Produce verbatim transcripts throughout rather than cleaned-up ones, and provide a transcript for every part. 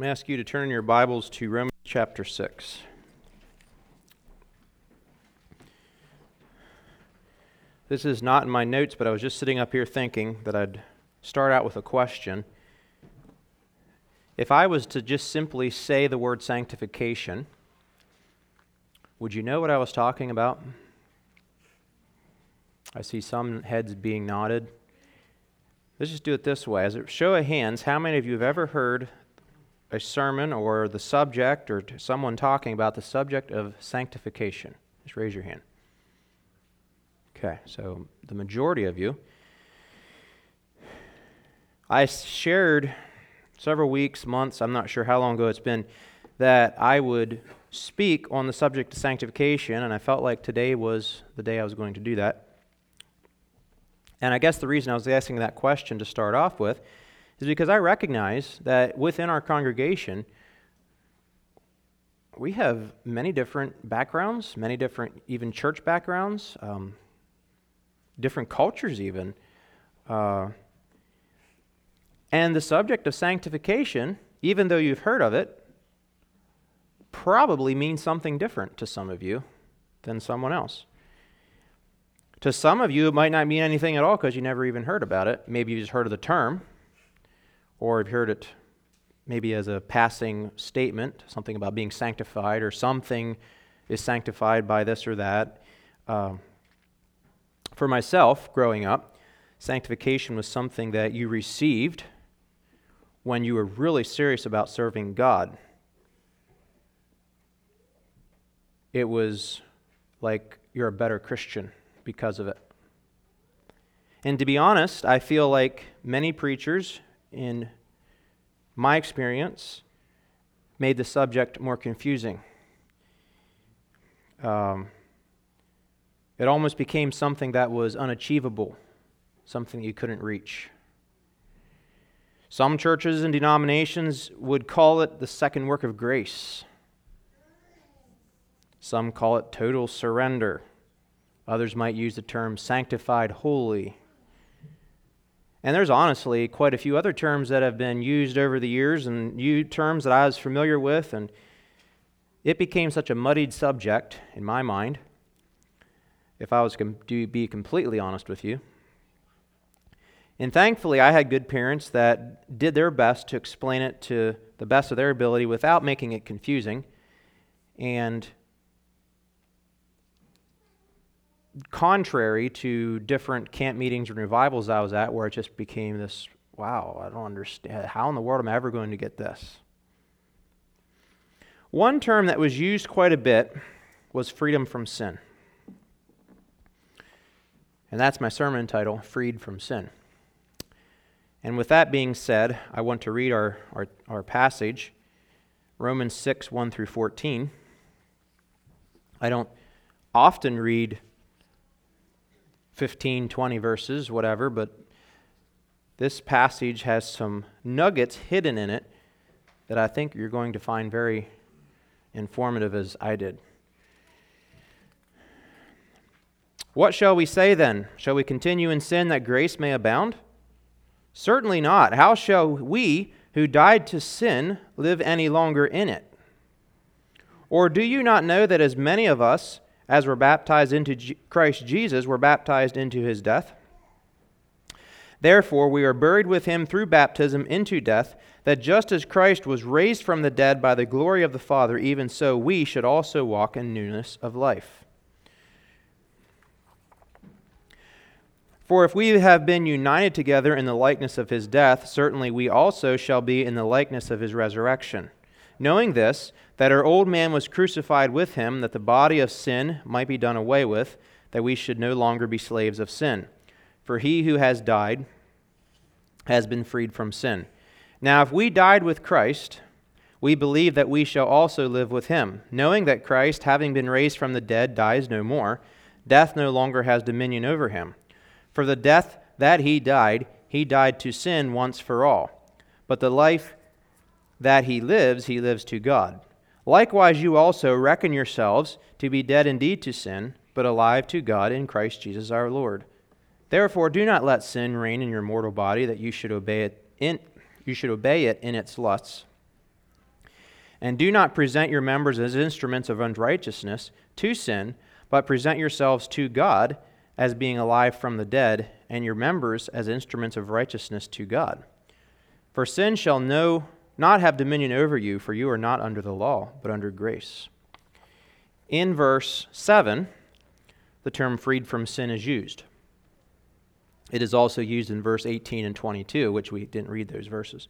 I'm going to ask you to turn your Bibles to Romans chapter six. This is not in my notes, but I was just sitting up here thinking that I'd start out with a question. If I was to just simply say the word sanctification, would you know what I was talking about? I see some heads being nodded. Let's just do it this way. As a show of hands, how many of you have ever heard a sermon or the subject or someone talking about the subject of sanctification? Just raise your hand. Okay, so the majority of you. I shared several weeks, months, I'm not sure how long ago it's been, that I would speak on the subject of sanctification, and I felt like today was the day I was going to do that. And I guess the reason I was asking that question to start off with is because I recognize that within our congregation, we have many different backgrounds, many different even church backgrounds, um, different cultures even. Uh, and the subject of sanctification, even though you've heard of it, probably means something different to some of you than someone else. To some of you, it might not mean anything at all because you never even heard about it. Maybe you just heard of the term, or you've heard it maybe as a passing statement, something about being sanctified, or something is sanctified by this or that. Um, for myself, growing up, sanctification was something that you received when you were really serious about serving God. It was like you're a better Christian because of it. And to be honest, I feel like many preachers, in my experience, made the subject more confusing. Um, it almost became something that was unachievable, something you couldn't reach. Some churches and denominations would call it the second work of grace. Some call it total surrender. Others might use the term sanctified holy. And there's honestly quite a few other terms that have been used over the years, and you terms that I was familiar with, and it became such a muddied subject in my mind, if I was com- to be completely honest with you. And thankfully, I had good parents that did their best to explain it to the best of their ability without making it confusing. And contrary to different camp meetings and revivals I was at, where it just became this, wow, I don't understand. How in the world am I ever going to get this? One term that was used quite a bit was freedom from sin. And that's my sermon title, Freed from Sin. And with that being said, I want to read our, our, our passage, Romans six, one through fourteen. I don't often read fifteen, twenty verses, whatever, but this passage has some nuggets hidden in it that I think you're going to find very informative, as I did. What shall we say then? Shall we continue in sin that grace may abound? Certainly not. How shall we, who died to sin, live any longer in it? Or do you not know that as many of us as were baptized into G- Christ Jesus were baptized into his death? Therefore, we are buried with him through baptism into death, that just as Christ was raised from the dead by the glory of the Father, even so we should also walk in newness of life. For if we have been united together in the likeness of his death, certainly we also shall be in the likeness of his resurrection. Knowing this, that our old man was crucified with him, that the body of sin might be done away with, that we should no longer be slaves of sin. For he who has died has been freed from sin. Now if we died with Christ, we believe that we shall also live with him, knowing that Christ, having been raised from the dead, dies no more. Death no longer has dominion over him. For the death that he died, he died to sin once for all. But the life that he lives, he lives to God. Likewise, you also reckon yourselves to be dead indeed to sin, but alive to God in Christ Jesus our Lord. Therefore, do not let sin reign in your mortal body, that you should obey it in you should obey it in its lusts. And do not present your members as instruments of unrighteousness to sin, but present yourselves to God as being alive from the dead, and your members as instruments of righteousness to God. For sin shall no, not have dominion over you, for you are not under the law, but under grace. In verse seven, the term freed from sin is used. It is also used in verse eighteen and twenty-two, which we didn't read those verses.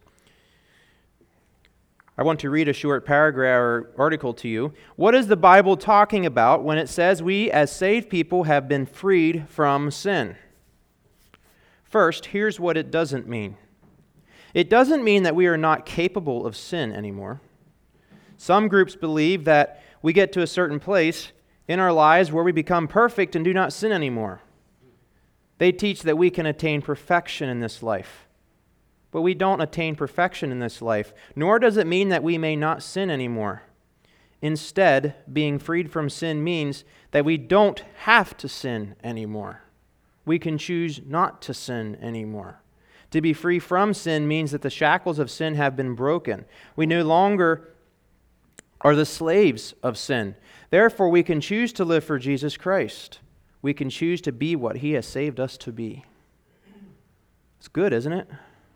I want to read a short paragraph or article to you. What is the Bible talking about when it says we as saved people have been freed from sin? First, here's what it doesn't mean. It doesn't mean that we are not capable of sin anymore. Some groups believe that we get to a certain place in our lives where we become perfect and do not sin anymore. They teach that we can attain perfection in this life. But we don't attain perfection in this life, nor does it mean that we may not sin anymore. Instead, being freed from sin means that we don't have to sin anymore. We can choose not to sin anymore. To be free from sin means that the shackles of sin have been broken. We no longer are the slaves of sin. Therefore, we can choose to live for Jesus Christ. We can choose to be what He has saved us to be. It's good, isn't it?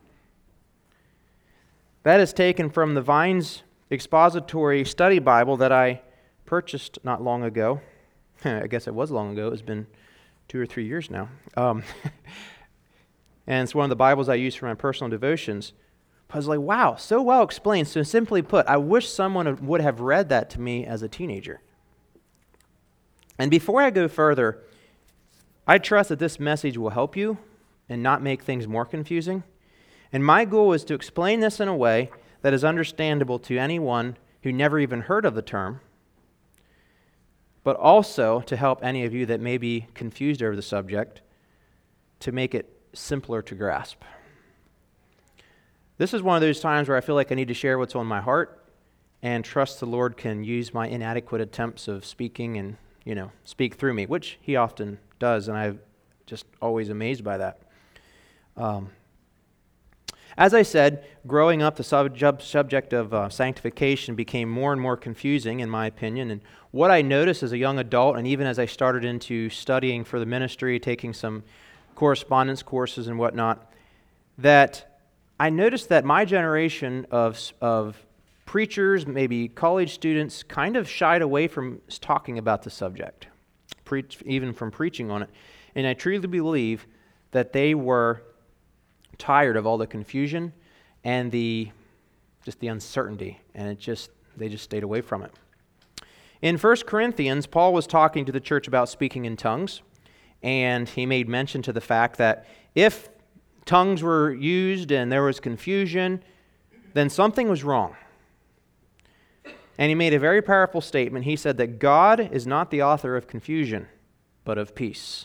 That is taken from the Vines Expository Study Bible that I purchased not long ago. I guess it was long ago. It's been two or three years now. Um, and it's one of the Bibles I use for my personal devotions. I was like, wow, so well explained. So simply put, I wish someone would have read that to me as a teenager. And before I go further, I trust that this message will help you and not make things more confusing. And my goal is to explain this in a way that is understandable to anyone who never even heard of the term, but also to help any of you that may be confused over the subject to make it simpler to grasp. This is one of those times where I feel like I need to share what's on my heart and trust the Lord can use my inadequate attempts of speaking and, you know, speak through me, which He often does, and I'm just always amazed by that. Um, As I said, growing up, the sub- subject of uh, sanctification became more and more confusing, in my opinion. And what I noticed as a young adult, and even as I started into studying for the ministry, taking some correspondence courses and whatnot, that I noticed that my generation of, of preachers, maybe college students, kind of shied away from talking about the subject, preach, even from preaching on it. And I truly believe that they were tired of all the confusion and the just the uncertainty, and it just they just stayed away from it. In First Corinthians, Paul was talking to the church about speaking in tongues, and he made mention to the fact that if tongues were used and there was confusion, then something was wrong. And he made a very powerful statement. He said that God is not the author of confusion, but of peace.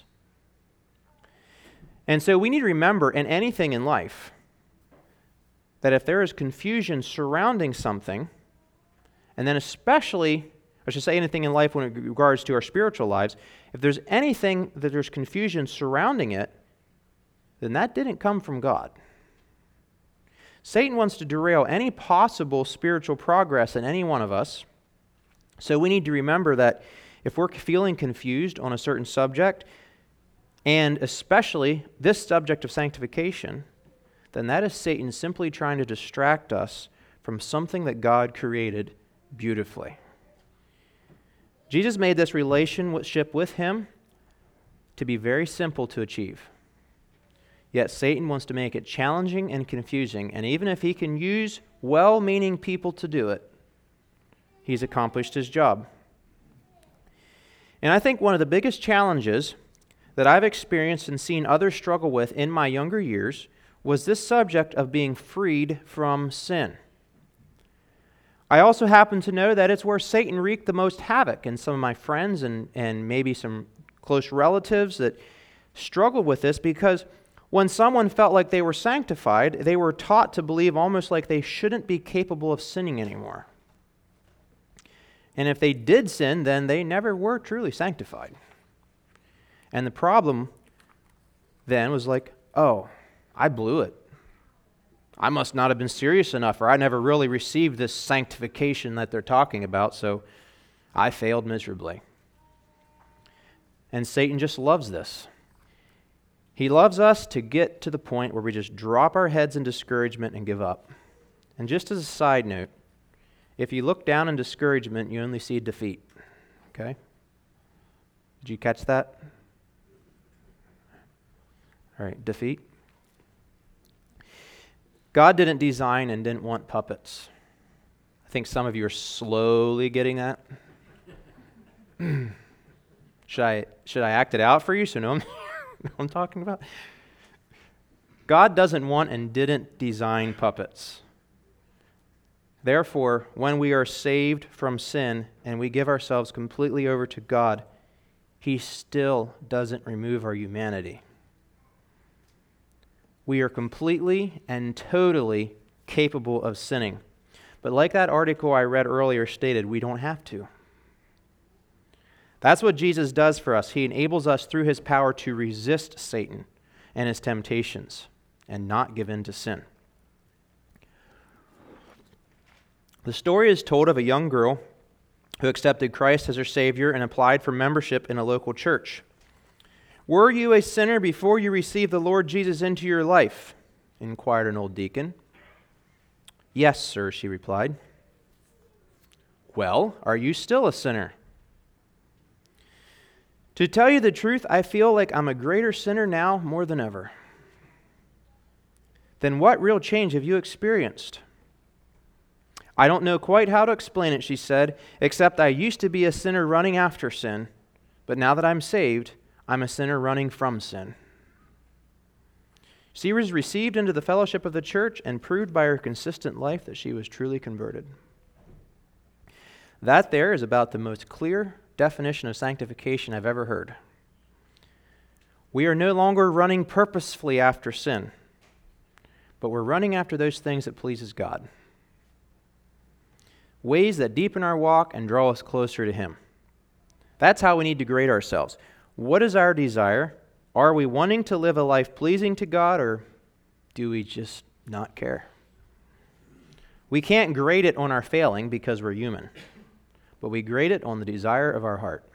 And so we need to remember in anything in life that if there is confusion surrounding something, and then especially, I should say anything in life when it regards to our spiritual lives, if there's anything that there's confusion surrounding it, then that didn't come from God. Satan wants to derail any possible spiritual progress in any one of us. So we need to remember that if we're feeling confused on a certain subject, and especially this subject of sanctification, then that is Satan simply trying to distract us from something that God created beautifully. Jesus made this relationship with Him to be very simple to achieve. Yet Satan wants to make it challenging and confusing, and even if he can use well-meaning people to do it, he's accomplished his job. And I think one of the biggest challenges that I've experienced and seen others struggle with in my younger years was this subject of being freed from sin. I also happen to know that it's where Satan wreaked the most havoc, and some of my friends and, and maybe some close relatives that struggled with this, because when someone felt like they were sanctified, they were taught to believe almost like they shouldn't be capable of sinning anymore. And if they did sin, then they never were truly sanctified. And the problem then was like, oh, I blew it. I must not have been serious enough, or I never really received this sanctification that they're talking about, so I failed miserably. And Satan just loves this. He loves us to get to the point where we just drop our heads in discouragement and give up. And just as a side note, if you look down in discouragement, you only see defeat. Okay? Did you catch that? All right, defeat. God didn't design and didn't want puppets. I think some of you are slowly getting that. should I should I act it out for you so no know what I'm talking about? God doesn't want and didn't design puppets. Therefore, when we are saved from sin and we give ourselves completely over to God, He still doesn't remove our humanity. We are completely and totally capable of sinning. But like that article I read earlier stated, we don't have to. That's what Jesus does for us. He enables us through His power to resist Satan and his temptations and not give in to sin. The story is told of a young girl who accepted Christ as her Savior and applied for membership in a local church. "Were you a sinner before you received the Lord Jesus into your life?" inquired an old deacon. "Yes, sir," she replied. "Well, are you still a sinner?" "To tell you the truth, I feel like I'm a greater sinner now more than ever." "Then what real change have you experienced?" "I don't know quite how to explain it," she said, "except I used to be a sinner running after sin, but now that I'm saved, I'm a sinner running from sin." She was received into the fellowship of the church and proved by her consistent life that she was truly converted. That there is about the most clear definition of sanctification I've ever heard. We are no longer running purposefully after sin, but we're running after those things that pleases God. Ways that deepen our walk and draw us closer to Him. That's how we need to grade ourselves. What is our desire? Are we wanting to live a life pleasing to God, or do we just not care? We can't grade it on our failing because we're human, but we grade it on the desire of our heart.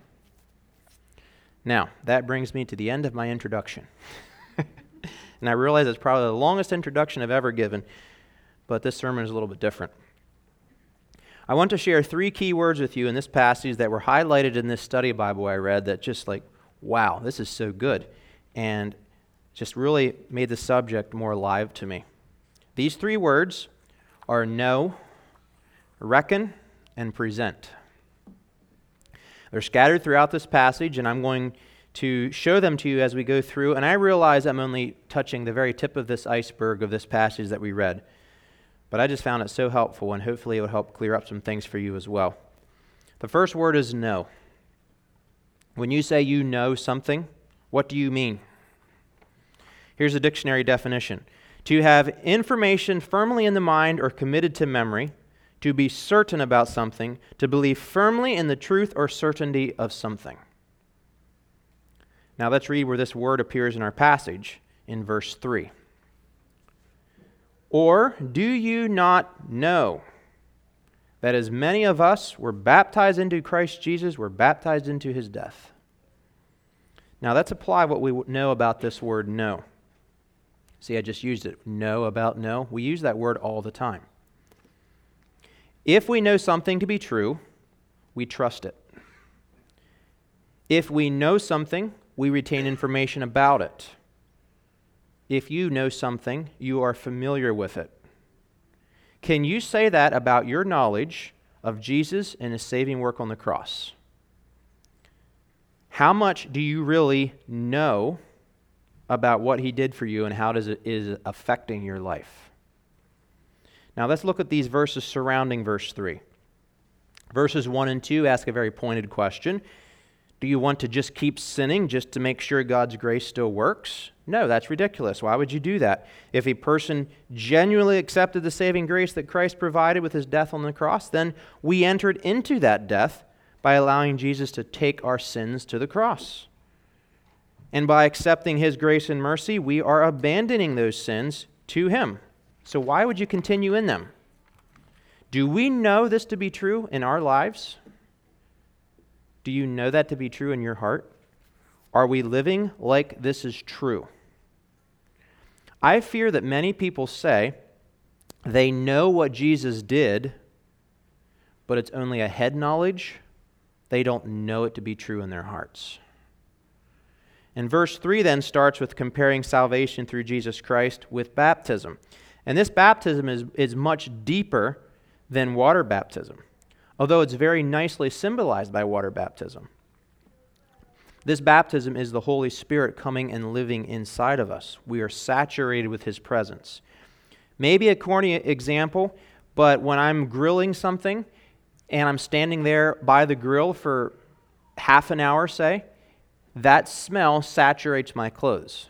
Now, that brings me to the end of my introduction. And I realize it's probably the longest introduction I've ever given, but this sermon is a little bit different. I want to share three key words with you in this passage that were highlighted in this study Bible I read that just like, wow, this is so good, and just really made the subject more alive to me. These three words are know, reckon, and present. They're scattered throughout this passage, and I'm going to show them to you as we go through, and I realize I'm only touching the very tip of this iceberg of this passage that we read. But I just found it so helpful, and hopefully it will help clear up some things for you as well. The first word is know. When you say you know something, what do you mean? Here's a dictionary definition. To have information firmly in the mind or committed to memory, to be certain about something, to believe firmly in the truth or certainty of something. Now let's read where this word appears in our passage in verse three. Or do you not know that as many of us were baptized into Christ Jesus, were baptized into His death? Now let's apply what we know about this word know. See, I just used it. Know about know. We use that word all the time. If we know something to be true, we trust it. If we know something, we retain information about it. If you know something, you are familiar with it. Can you say that about your knowledge of Jesus and His saving work on the cross? How much do you really know about what He did for you and how does it is affecting your life? Now let's look at these verses surrounding verse three. Verses one and two ask a very pointed question. Do you want to just keep sinning just to make sure God's grace still works? No, that's ridiculous. Why would you do that? If a person genuinely accepted the saving grace that Christ provided with His death on the cross, then we entered into that death by allowing Jesus to take our sins to the cross. And by accepting His grace and mercy, we are abandoning those sins to Him. So why would you continue in them? Do we know this to be true in our lives? Do you know that to be true in your heart? Are we living like this is true? I fear that many people say they know what Jesus did, but it's only a head knowledge. They don't know it to be true in their hearts. And verse three then starts with comparing salvation through Jesus Christ with baptism. And this baptism is, is much deeper than water baptism, although it's very nicely symbolized by water baptism. This baptism is the Holy Spirit coming and living inside of us. We are saturated with His presence. Maybe a corny example, but when I'm grilling something and I'm standing there by the grill for half an hour, say, that smell saturates my clothes.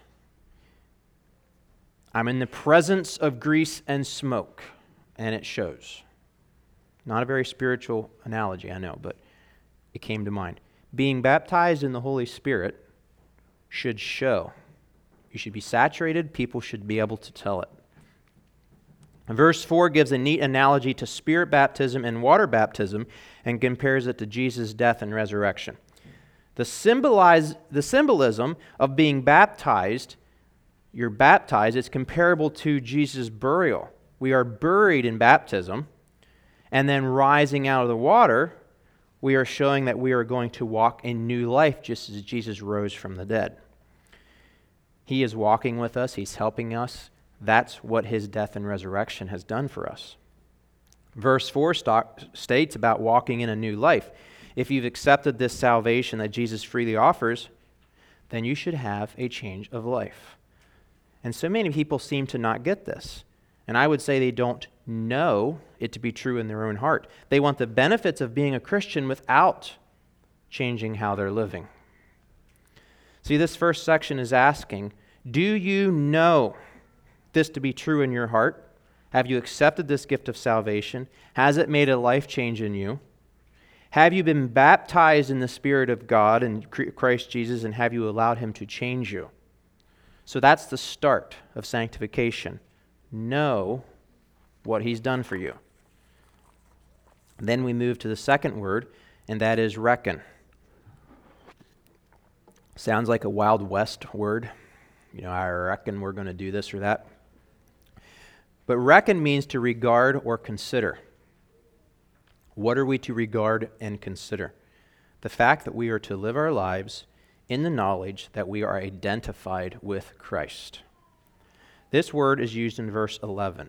I'm in the presence of grease and smoke, and it shows. Not a very spiritual analogy, I know, but it came to mind. Being baptized in the Holy Spirit should show. You should be saturated. People should be able to tell it. Verse four gives a neat analogy to spirit baptism and water baptism and compares it to Jesus' death and resurrection. The, symbolize, the symbolism of being baptized, you're baptized, it's comparable to Jesus' burial. We are buried in baptism, and then rising out of the water, we are showing that we are going to walk in new life just as Jesus rose from the dead. He is walking with us. He's helping us. That's what His death and resurrection has done for us. Verse four st- states about walking in a new life. If you've accepted this salvation that Jesus freely offers, then you should have a change of life. And so many people seem to not get this. And I would say they don't know it to be true in their own heart. They want the benefits of being a Christian without changing how they're living. See, this first section is asking, do you know this to be true in your heart? Have you accepted this gift of salvation? Has it made a life change in you? Have you been baptized in the Spirit of God in Christ Jesus, and have you allowed Him to change you? So that's the start of sanctification. Know what He's done for you. Then we move to the second word, and that is reckon. Sounds like a Wild West word. You know, I reckon we're going to do this or that. But reckon means to regard or consider. What are we to regard and consider? The fact that we are to live our lives in the knowledge that we are identified with Christ. This word is used in verse eleven.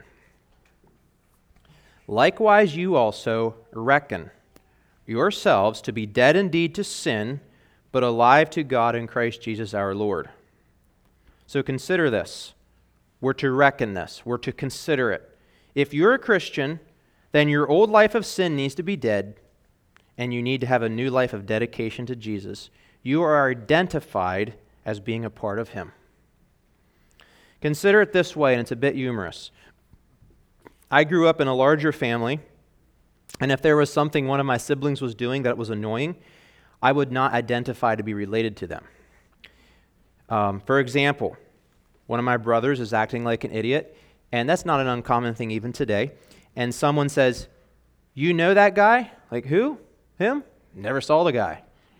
Likewise, you also reckon yourselves to be dead indeed to sin, but alive to God in Christ Jesus our Lord. So consider this. We're to reckon this. We're to consider it. If you're a Christian, then your old life of sin needs to be dead, and you need to have a new life of dedication to Jesus. You are identified as being a part of Him. Consider it this way, and it's a bit humorous. I grew up in a larger family, and if there was something one of my siblings was doing that was annoying, I would not identify to be related to them. Um, for example, one of my brothers is acting like an idiot, and that's not an uncommon thing even today. And someone says, "You know that guy?" Like, who? Him? Never saw the guy.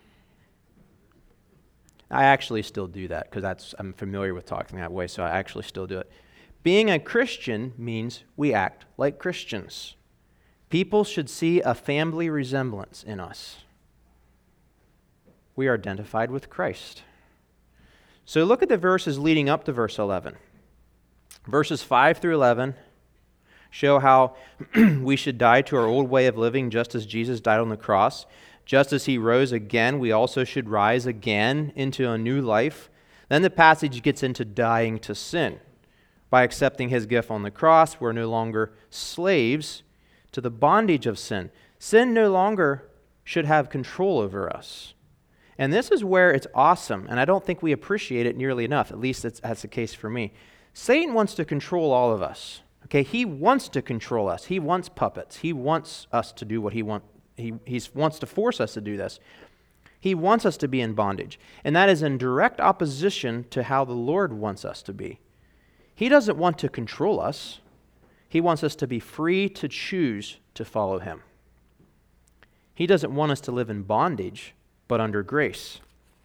I actually still do that because that's I'm familiar with talking that way, so I actually still do it. Being a Christian means we act like Christians. People should see a family resemblance in us. We are identified with Christ. So look at the verses leading up to verse eleven. Verses five through eleven show how we should die to our old way of living just as Jesus died on the cross. Just as He rose again, we also should rise again into a new life. Then the passage gets into dying to sin. By accepting His gift on the cross, we're no longer slaves to the bondage of sin. Sin no longer should have control over us. And this is where it's awesome, and I don't think we appreciate it nearly enough. At least that's, that's the case for me. Satan wants to control all of us. Okay, he wants to control us. He wants puppets. He wants us to do what he wants. He he wants to force us to do this. He wants us to be in bondage. And that is in direct opposition to how the Lord wants us to be. He doesn't want to control us. He wants us to be free to choose to follow him. He doesn't want us to live in bondage, but under grace.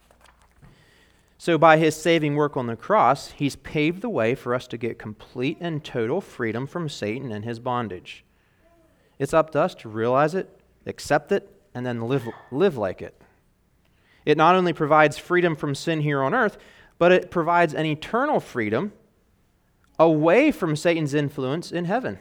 So by his saving work on the cross, he's paved the way for us to get complete and total freedom from Satan and his bondage. It's up to us to realize it, accept it, and then live, live like it. It not only provides freedom from sin here on earth, but it provides an eternal freedom away from Satan's influence in heaven.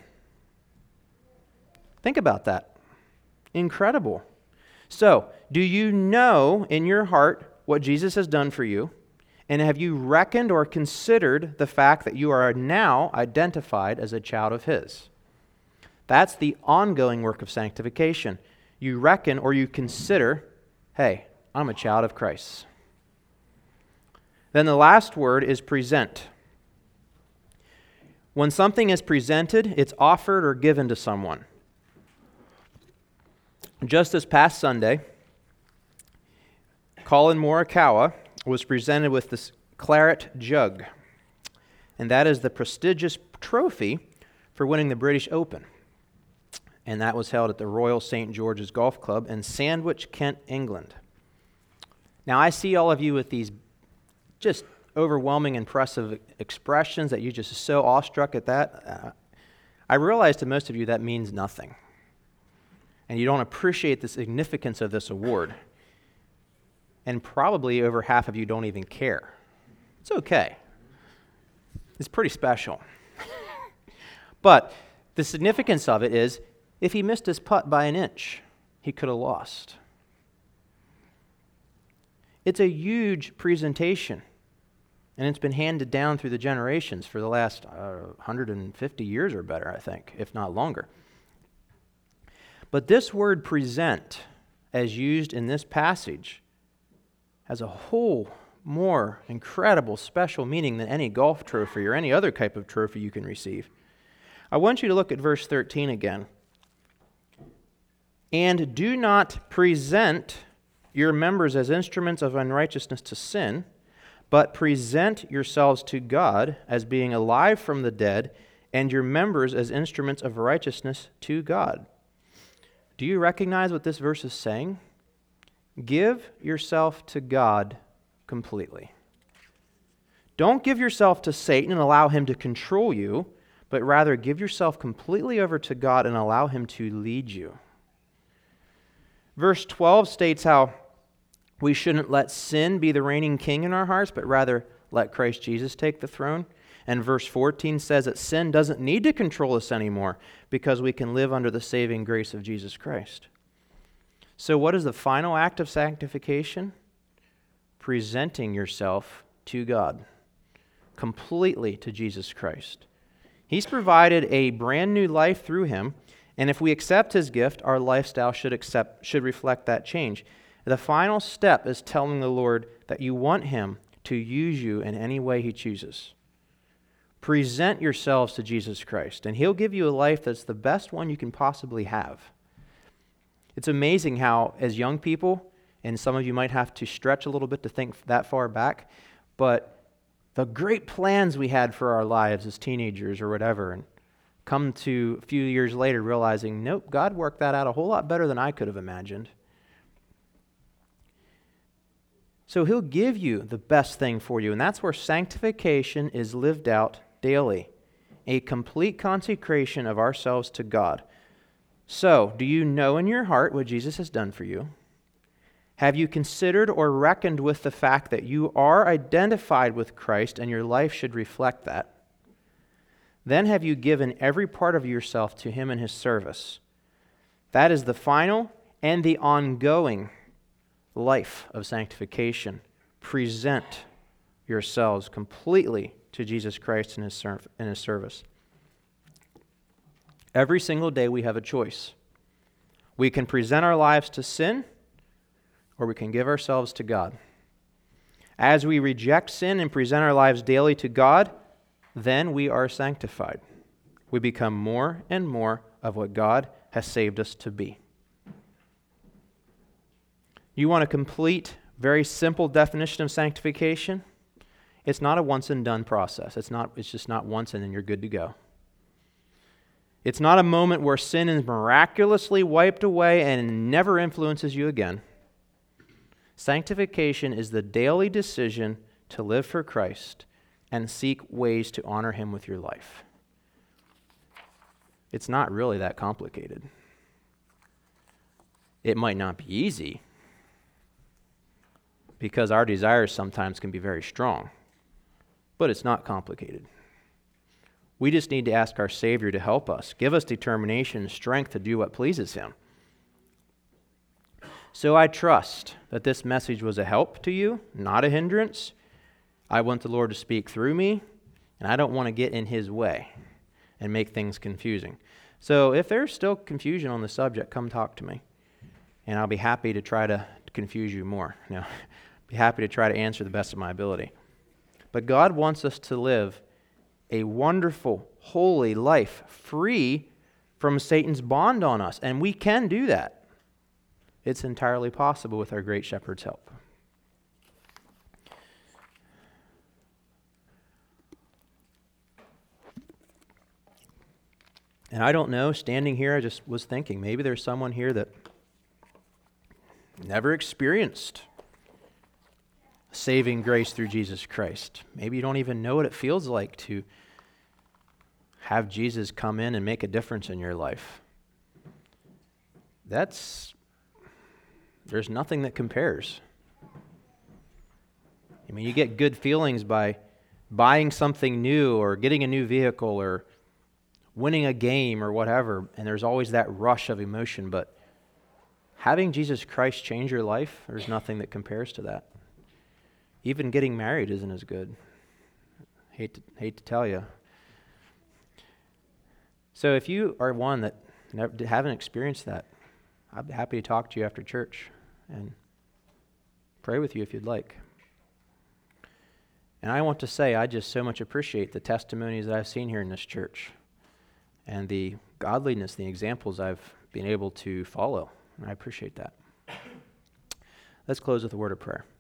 Think about that. Incredible. So, do you know in your heart what Jesus has done for you? And have you reckoned or considered the fact that you are now identified as a child of his? That's the ongoing work of sanctification. You reckon or you consider, hey, I'm a child of Christ. Then the last word is present. When something is presented, it's offered or given to someone. Just this past Sunday, Colin Morikawa was presented with this claret jug, and that is the prestigious trophy for winning the British Open. And that was held at the Royal Saint George's Golf Club in Sandwich, Kent, England. Now, I see all of you with these just overwhelming, impressive expressions that you just are so awestruck at that. Uh, I realize to most of you that means nothing. And you don't appreciate the significance of this award. And probably over half of you don't even care. It's okay. It's pretty special. But the significance of it is, if he missed his putt by an inch, he could have lost. It's a huge presentation, and it's been handed down through the generations for the last uh, one hundred fifty years or better, I think, if not longer. But this word present, as used in this passage, has a whole more incredible, special meaning than any golf trophy or any other type of trophy you can receive. I want you to look at verse thirteen again. And do not present your members as instruments of unrighteousness to sin, but present yourselves to God as being alive from the dead, and your members as instruments of righteousness to God. Do you recognize what this verse is saying? Give yourself to God completely. Don't give yourself to Satan and allow him to control you, but rather give yourself completely over to God and allow him to lead you. Verse twelve states how we shouldn't let sin be the reigning king in our hearts, but rather let Christ Jesus take the throne. And verse fourteen says that sin doesn't need to control us anymore because we can live under the saving grace of Jesus Christ. So what is the final act of sanctification? Presenting yourself to God, completely to Jesus Christ. He's provided a brand new life through him, and if we accept his gift, our lifestyle should accept should reflect that change. The final step is telling the Lord that you want him to use you in any way he chooses. Present yourselves to Jesus Christ, and he'll give you a life that's the best one you can possibly have. It's amazing how, as young people, and some of you might have to stretch a little bit to think that far back, but the great plans we had for our lives as teenagers or whatever, and come to a few years later realizing, nope, God worked that out a whole lot better than I could have imagined. So he'll give you the best thing for you, and that's where sanctification is lived out daily, a complete consecration of ourselves to God. So, do you know in your heart what Jesus has done for you? Have you considered or reckoned with the fact that you are identified with Christ and your life should reflect that? Then have you given every part of yourself to him in his service? That is the final and the ongoing life of sanctification. Present yourselves completely to Jesus Christ in his, serv- in his service. Every single day we have a choice. We can present our lives to sin, or we can give ourselves to God. As we reject sin and present our lives daily to God, then we are sanctified. We become more and more of what God has saved us to be. You want a complete, very simple definition of sanctification? It's not a once and done process. It's not. It's just not once and then you're good to go. It's not a moment where sin is miraculously wiped away and never influences you again. Sanctification is the daily decision to live for Christ and seek ways to honor Him with your life. It's not really that complicated. It might not be easy because our desires sometimes can be very strong, but it's not complicated. We just need to ask our Savior to help us, give us determination and strength to do what pleases Him. So I trust that this message was a help to you, not a hindrance. I want the Lord to speak through me, and I don't want to get in His way and make things confusing. So if there's still confusion on the subject, come talk to me, and I'll be happy to try to confuse you more. You know, be happy to try to answer the best of my ability. But God wants us to live a wonderful, holy life, free from Satan's bond on us. And we can do that. It's entirely possible with our great Shepherd's help. And I don't know, standing here, I just was thinking, maybe there's someone here that never experienced saving grace through Jesus Christ. Maybe you don't even know what it feels like to have Jesus come in and make a difference in your life. That's, there's nothing that compares. I mean, you get good feelings by buying something new or getting a new vehicle or winning a game or whatever, and there's always that rush of emotion, but having Jesus Christ change your life, there's nothing that compares to that. Even getting married isn't as good. Hate to, hate to tell you. So if you are one that never, haven't experienced that, I'd be happy to talk to you after church and pray with you if you'd like. And I want to say I just so much appreciate the testimonies that I've seen here in this church and the godliness, the examples I've been able to follow. And I appreciate that. Let's close with a word of prayer.